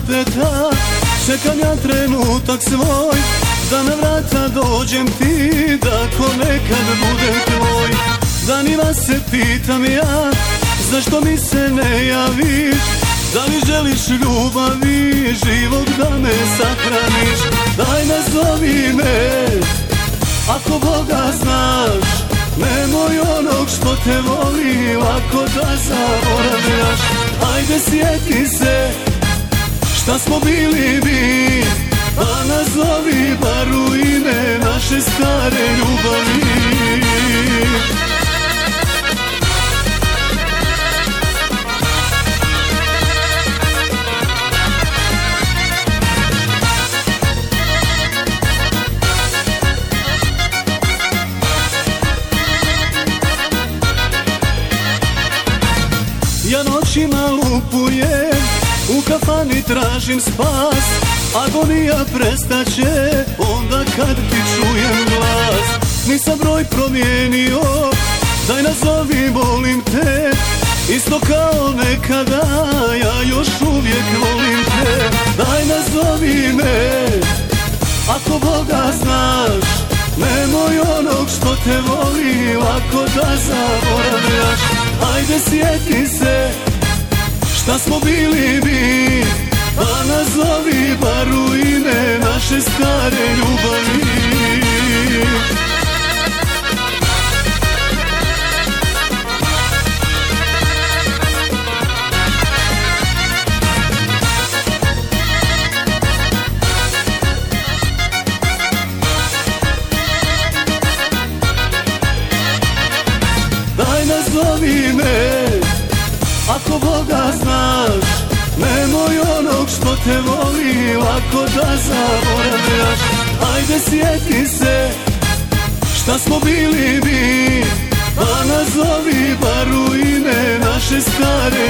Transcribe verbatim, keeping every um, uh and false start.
zapleta. Čekam ja trenutak svoj, da na vrata dođem ti, da ko nekad budem tvoj. Danima se pitam ja, zašto mi se ne javiš? Da li želiš ljubavi, život da me sahraniš? Daj nazovi me, ako Boga znaš, nemoj onog što te voli lako da zaboravljaš. Ajde sjeti se, šta smo bili mi, pa nazovi bar u ime naše stare ljubavi. Ja noćima lupujem, u kafani tražim spas. Agonija prestaće onda kad ti čujem glas. Nisam broj promijenio, daj nazovi molim te. Isto kao nekada, ja još uvijek volim te. Daj nazovi me, ako Boga znaš, nemoj onog što te voli lako da zaboravljaš. Ajde sjeti se, šta smo bili mi, pa nazovi bar u ime naše stare ljubavi. Daj nazovi me, ako Boga znaš, nemoj onog što te voli lako da zaboravljaš. Ajde sjeti se, šta smo bili mi, pa nazovi bar u ime naše stare